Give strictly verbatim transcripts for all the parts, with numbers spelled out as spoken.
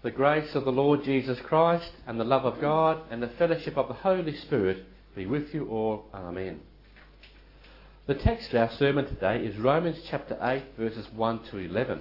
The grace of the Lord Jesus Christ and the love of God and the fellowship of the Holy Spirit be with you all. Amen. The text for our sermon today is Romans chapter eight, verses one to eleven.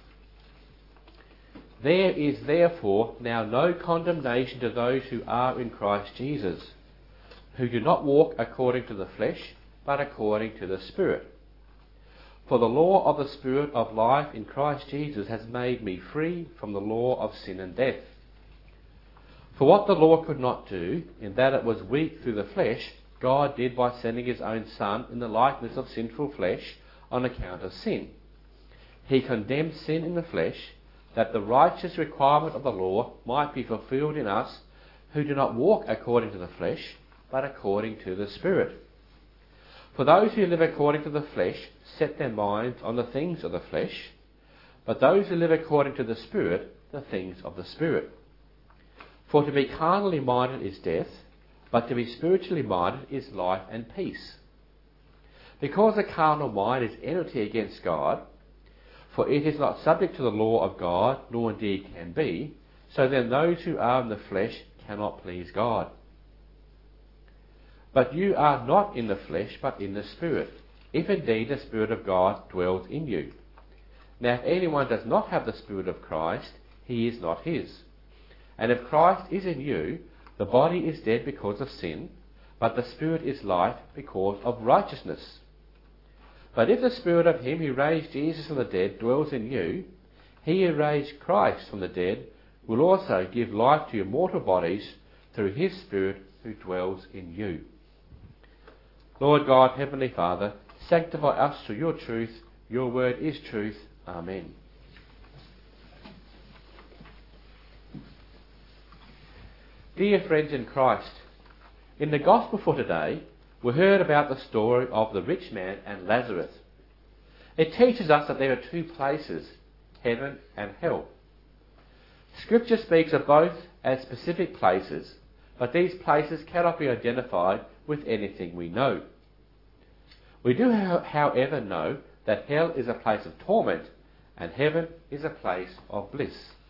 There is therefore now no condemnation to those who are in Christ Jesus, who do not walk according to the flesh, but according to the Spirit. For the law of the Spirit of life in Christ Jesus has made me free from the law of sin and death. For what the law could not do, in that it was weak through the flesh, God did by sending his own Son in the likeness of sinful flesh on account of sin. He condemned sin in the flesh, that the righteous requirement of the law might be fulfilled in us who do not walk according to the flesh, but according to the Spirit. For those who live according to the flesh set their minds on the things of the flesh, but those who live according to the Spirit, the things of the Spirit. For to be carnally minded is death, but to be spiritually minded is life and peace. Because the carnal mind is enmity against God, for it is not subject to the law of God, nor indeed can be, so then those who are in the flesh cannot please God. But you are not in the flesh, but in the Spirit, if indeed the Spirit of God dwells in you. Now if anyone does not have the Spirit of Christ, he is not his. And if Christ is in you, the body is dead because of sin, but the Spirit is life because of righteousness. But if the Spirit of him who raised Jesus from the dead dwells in you, he who raised Christ from the dead will also give life to your mortal bodies through his Spirit who dwells in you. Lord God, Heavenly Father, sanctify us through your truth. Your word is truth. Amen. Dear friends in Christ, in the Gospel for today, we heard about the story of the rich man and Lazarus. It teaches us that there are two places, heaven and hell. Scripture speaks of both as specific places, but these places cannot be identified with anything we know. We do, however, know that hell is a place of torment and heaven is a place of bliss.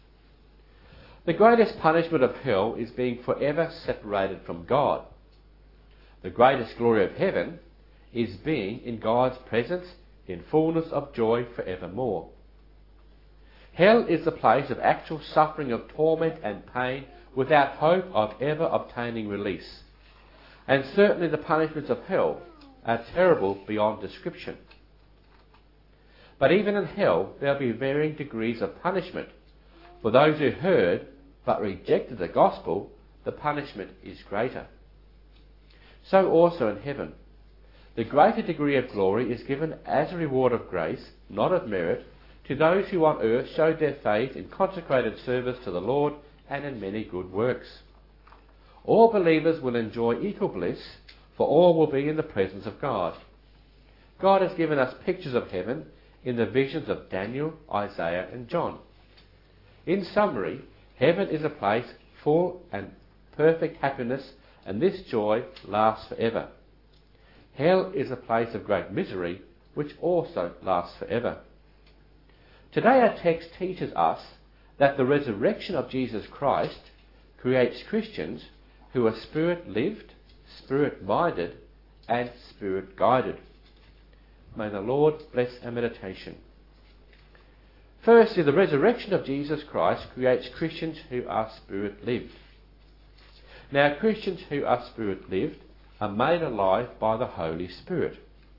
The greatest punishment of hell is being forever separated from God. The greatest glory of heaven is being in God's presence in fullness of joy forevermore. Hell is the place of actual suffering of torment and pain without hope of ever obtaining release. And certainly the punishments of hell are terrible beyond description. But even in hell there will be varying degrees of punishment. For those who heard but rejected the gospel, the punishment is greater. So also in heaven. The greater degree of glory is given as a reward of grace, not of merit, to those who on earth showed their faith in consecrated service to the Lord and in many good works. All believers will enjoy equal bliss, for all will be in the presence of God. God has given us pictures of heaven in the visions of Daniel, Isaiah and John. In summary, heaven is a place full and perfect happiness, and this joy lasts forever. Hell is a place of great misery, which also lasts forever. Today our text teaches us that the resurrection of Jesus Christ creates Christians who are Spirit-lived, Spirit-minded and Spirit-guided. May the Lord bless our meditation. Firstly, the resurrection of Jesus Christ creates Christians who are Spirit-lived. Now, Christians who are Spirit-lived are made alive by the Holy Spirit.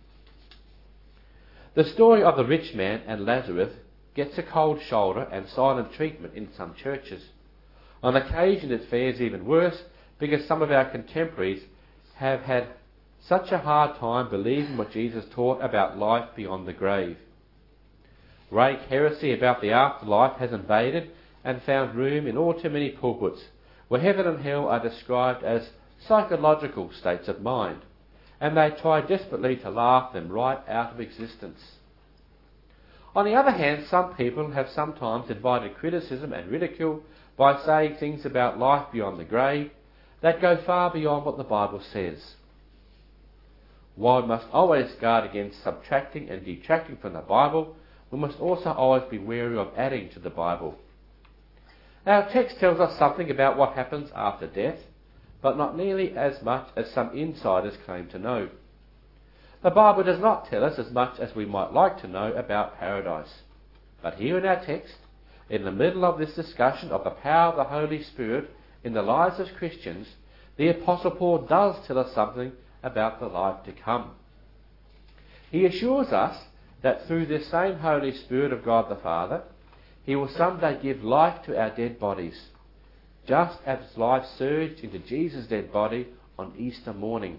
The story of the rich man and Lazarus gets a cold shoulder and silent treatment in some churches. On occasion it fares even worse because some of our contemporaries have had such a hard time believing what Jesus taught about life beyond the grave. Rank heresy about the afterlife has invaded and found room in all too many pulpits, where heaven and hell are described as psychological states of mind, and they try desperately to laugh them right out of existence. On the other hand, some people have sometimes invited criticism and ridicule by saying things about life beyond the grave that go far beyond what the Bible says. While we must always guard against subtracting and detracting from the Bible, we must also always be wary of adding to the Bible. Our text tells us something about what happens after death, but not nearly as much as some insiders claim to know. The Bible does not tell us as much as we might like to know about paradise. But here in our text, in the middle of this discussion of the power of the Holy Spirit in the lives of Christians, the Apostle Paul does tell us something about the life to come. He assures us that through this same Holy Spirit of God the Father, He will someday give life to our dead bodies, just as life surged into Jesus' dead body on Easter morning.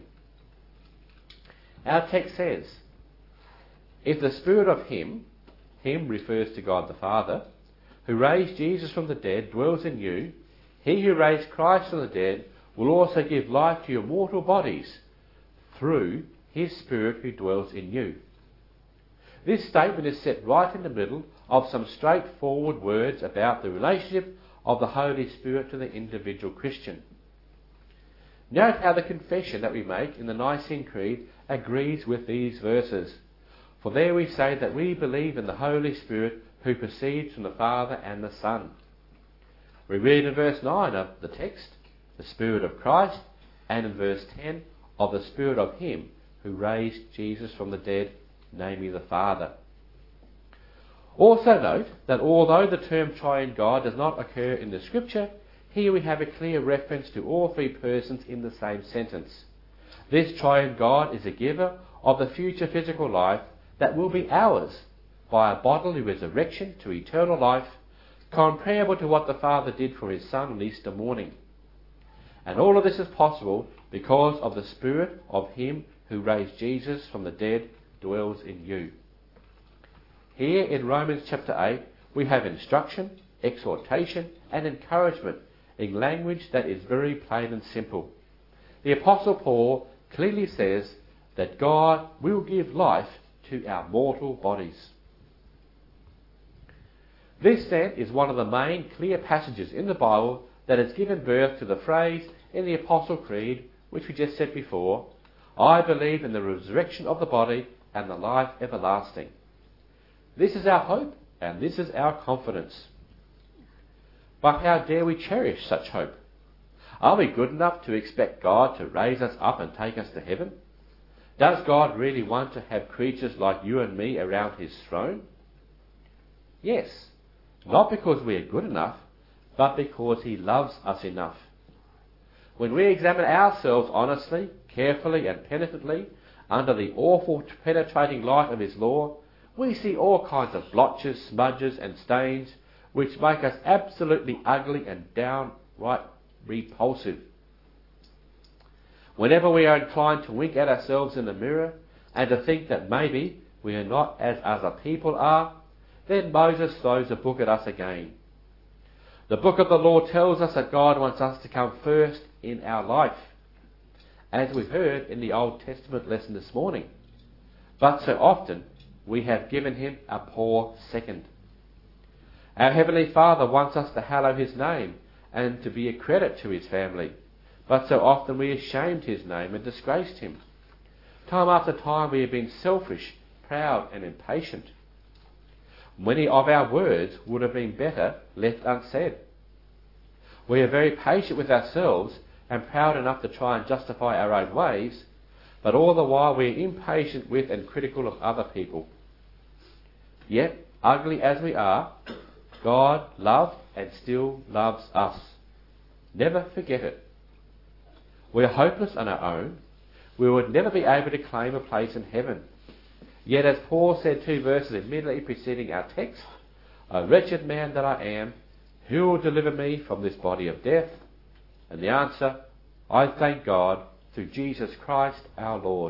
Our text says, if the Spirit of Him, Him refers to God the Father, who raised Jesus from the dead dwells in you, He who raised Christ from the dead will also give life to your mortal bodies through His Spirit who dwells in you. This statement is set right in the middle of some straightforward words about the relationship of the Holy Spirit to the individual Christian. Note how the confession that we make in the Nicene Creed agrees with these verses. For there we say that we believe in the Holy Spirit who proceeds from the Father and the Son. We read in verse nine of the text, the Spirit of Christ, and in verse ten of the Spirit of Him who raised Jesus from the dead, namely the Father. Also note that although the term Triune God does not occur in the Scripture, here we have a clear reference to all three persons in the same sentence. This Triune God is a giver of the future physical life that will be ours by a bodily resurrection to eternal life, comparable to what the Father did for His Son on Easter morning. And all of this is possible because of the Spirit of Him who raised Jesus from the dead dwells in you. Here in Romans chapter eight, we have instruction, exhortation, and encouragement in language that is very plain and simple. The Apostle Paul clearly says that God will give life to our mortal bodies. This then is one of the main clear passages in the Bible that has given birth to the phrase in the Apostle Creed, which we just said before, I believe in the resurrection of the body and the life everlasting. This is our hope and this is our confidence. But how dare we cherish such hope? Are we good enough to expect God to raise us up and take us to heaven? Does God really want to have creatures like you and me around His throne? Yes, not because we are good enough, but because He loves us enough. When we examine ourselves honestly, carefully and penitently under the awful penetrating light of His law, we see all kinds of blotches, smudges and stains which make us absolutely ugly and downright repulsive. Whenever we are inclined to wink at ourselves in the mirror and to think that maybe we are not as other people are, then Moses throws a book at us again. The book of the law tells us that God wants us to come first in our life, as we heard in the Old Testament lesson this morning. But so often we have given Him a poor second. Our Heavenly Father wants us to hallow His name and to be a credit to His family. But so often we have shamed His name and disgraced Him. Time after time we have been selfish, proud and impatient. Many of our words would have been better left unsaid. We are very patient with ourselves and proud enough to try and justify our own ways, but all the while we are impatient with and critical of other people. Yet, ugly as we are, God loved and still loves us. Never forget it. We are hopeless on our own. We would never be able to claim a place in heaven. Yet as Paul said two verses immediately preceding our text, O wretched man that I am, who will deliver me from this body of death? And the answer, I thank God through Jesus Christ our Lord.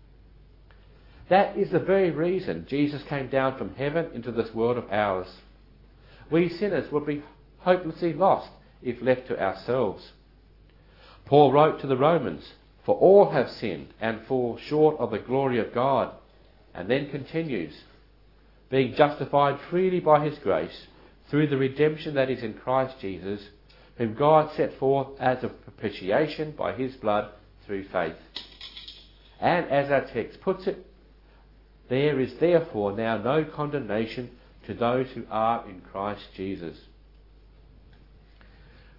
That is the very reason Jesus came down from heaven into this world of ours. We sinners would be hopelessly lost if left to ourselves. Paul wrote to the Romans, for all have sinned and fall short of the glory of God, and then continues, being justified freely by His grace through the redemption that is in Christ Jesus, whom God set forth as a propitiation by His blood through faith. And as our text puts it, there is therefore now no condemnation to those who are in Christ Jesus.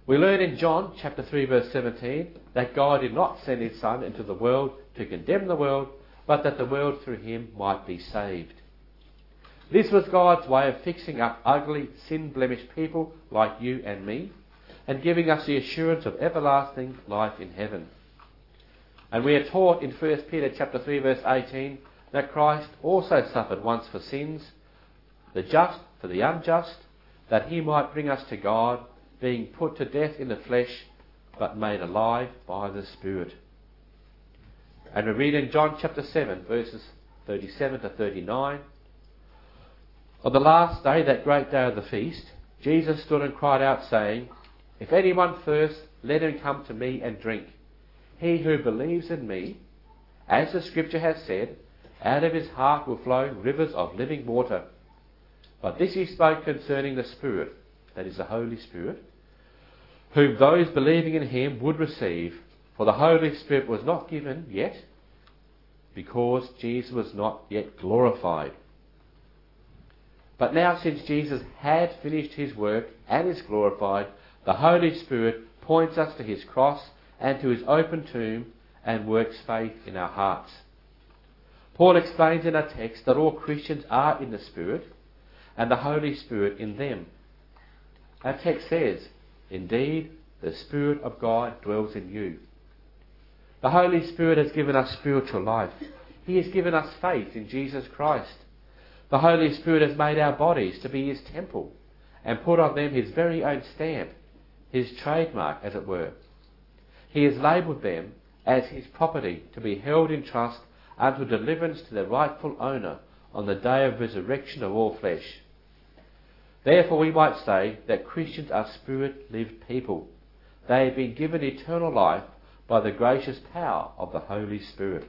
We learn in John chapter three verse seventeen that God did not send his Son into the world to condemn the world, but that the world through him might be saved. This was God's way of fixing up ugly, sin-blemished people like you and me, and giving us the assurance of everlasting life in heaven. And we are taught in First Peter chapter three verse eighteen that Christ also suffered once for sins, the just for the unjust, that he might bring us to God, being put to death in the flesh, but made alive by the Spirit. And we read in John chapter seven verses thirty-seven to thirty-nine, on the last day, that great day of the feast, Jesus stood and cried out, saying, If anyone thirst, let him come to me and drink. He who believes in me, as the Scripture has said, out of his heart will flow rivers of living water. But this he spoke concerning the Spirit, that is the Holy Spirit, whom those believing in him would receive. For the Holy Spirit was not given yet, because Jesus was not yet glorified. But now, since Jesus had finished his work and is glorified, the Holy Spirit points us to his cross and to his open tomb and works faith in our hearts. Paul explains in our text that all Christians are in the Spirit and the Holy Spirit in them. Our text says, Indeed, the Spirit of God dwells in you. The Holy Spirit has given us spiritual life. He has given us faith in Jesus Christ. The Holy Spirit has made our bodies to be his temple and put on them his very own stamp, his trademark, as it were. He has labelled them as his property to be held in trust unto deliverance to their rightful owner on the day of resurrection of all flesh. Therefore we might say that Christians are Spirit-lived people. They have been given eternal life by the gracious power of the Holy Spirit.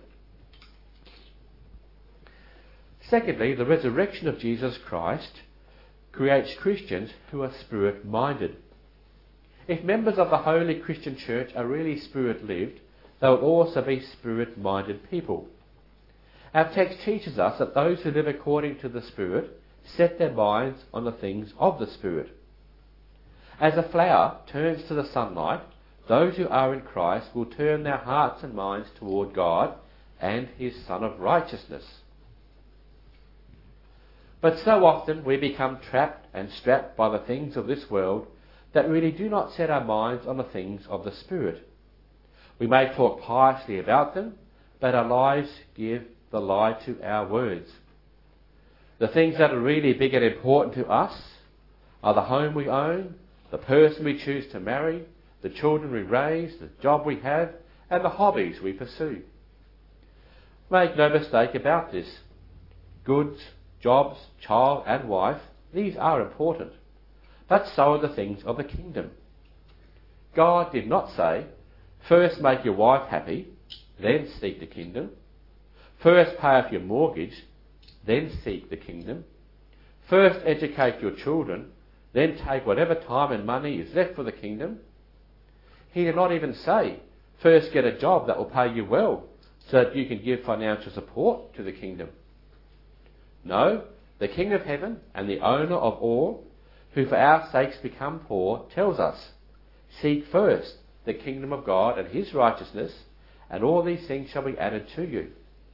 Secondly, the resurrection of Jesus Christ creates Christians who are Spirit-minded. If members of the Holy Christian Church are really Spirit-lived, they will also be Spirit-minded people. Our text teaches us that those who live according to the Spirit set their minds on the things of the Spirit. As a flower turns to the sunlight, those who are in Christ will turn their hearts and minds toward God and his Son of righteousness. But so often we become trapped and strapped by the things of this world that really do not set our minds on the things of the Spirit. We may talk piously about them, but our lives give the lie to our words. The things that are really big and important to us are the home we own, the person we choose to marry, the children we raise, the job we have, and the hobbies we pursue. Make no mistake about this. Goods, jobs, child and wife, these are important. But so are the things of the kingdom. God did not say, first make your wife happy, then seek the kingdom. First pay off your mortgage, then seek the kingdom. First educate your children, then take whatever time and money is left for the kingdom. He did not even say, first get a job that will pay you well, so that you can give financial support to the kingdom. No, the King of Heaven and the owner of all, who for our sakes become poor, tells us, seek first the kingdom of God and his righteousness, and all these things shall be added to you.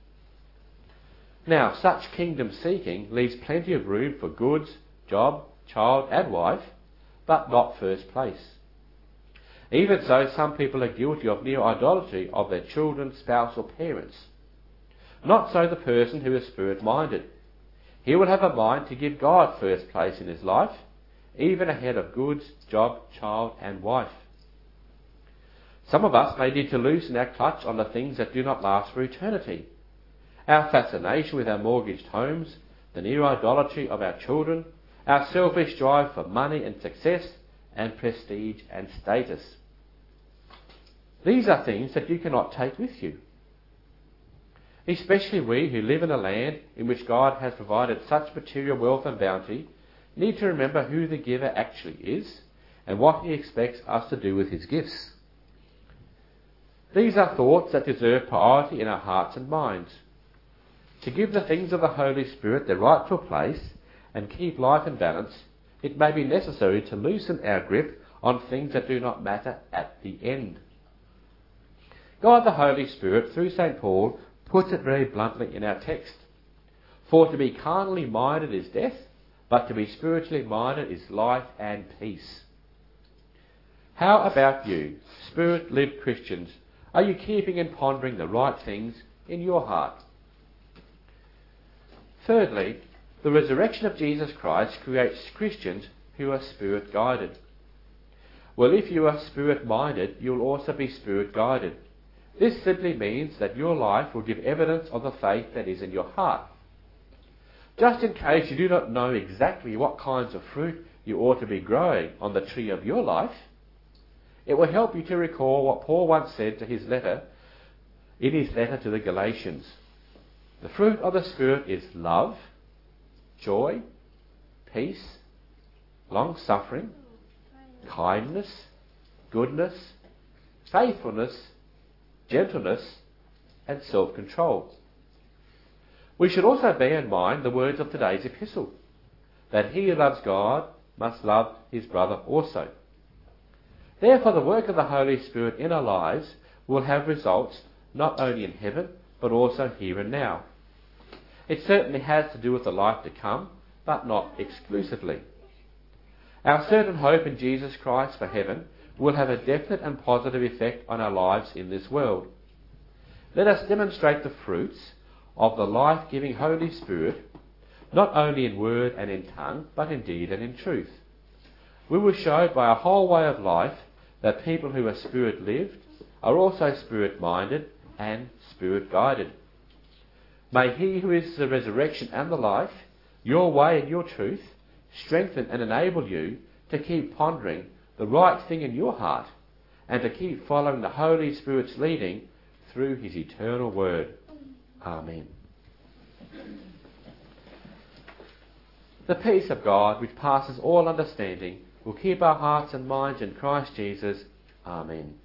Now, such kingdom seeking leaves plenty of room for goods, job, child and wife, but not first place. Even so, some people are guilty of near idolatry of their children, spouse or parents. Not so the person who is Spirit-minded. He will have a mind to give God first place in his life, even ahead of goods, job, child and wife. Some of us may need to loosen our clutch on the things that do not last for eternity. Our fascination with our mortgaged homes, the near idolatry of our children, our selfish drive for money and success and prestige and status. These are things that you cannot take with you. Especially we who live in a land in which God has provided such material wealth and bounty need to remember who the giver actually is and what he expects us to do with his gifts. These are thoughts that deserve priority in our hearts and minds. To give the things of the Holy Spirit their rightful place and keep life in balance, it may be necessary to loosen our grip on things that do not matter at the end. God the Holy Spirit, through Saint Paul, puts it very bluntly in our text. For to be carnally minded is death, but to be spiritually minded is life and peace. How about you, Spirit-lived Christians? Are you keeping and pondering the right things in your heart? Thirdly, the resurrection of Jesus Christ creates Christians who are Spirit-guided. Well, if you are Spirit-minded, you'll also be Spirit-guided. This simply means that your life will give evidence of the faith that is in your heart. Just in case you do not know exactly what kinds of fruit you ought to be growing on the tree of your life, it will help you to recall what Paul once said to his letter, in his letter to the Galatians. The fruit of the Spirit is love, joy, peace, long-suffering, kindness, goodness, faithfulness, gentleness, and self-control. We should also bear in mind the words of today's epistle, that he who loves God must love his brother also. Therefore, the work of the Holy Spirit in our lives will have results not only in heaven, but also here and now. It certainly has to do with the life to come, but not exclusively. Our certain hope in Jesus Christ for heaven will have a definite and positive effect on our lives in this world. Let us demonstrate the fruits of the life-giving Holy Spirit, not only in word and in tongue, but in deed and in truth. We will show by our whole way of life that people who are Spirit-lived are also Spirit-minded and Spirit-guided. May He who is the resurrection and the life, your way and your truth, strengthen and enable you to keep pondering the right thing in your heart and to keep following the Holy Spirit's leading through His eternal word. Amen. The peace of God, which passes all understanding, will keep our hearts and minds in Christ Jesus. Amen.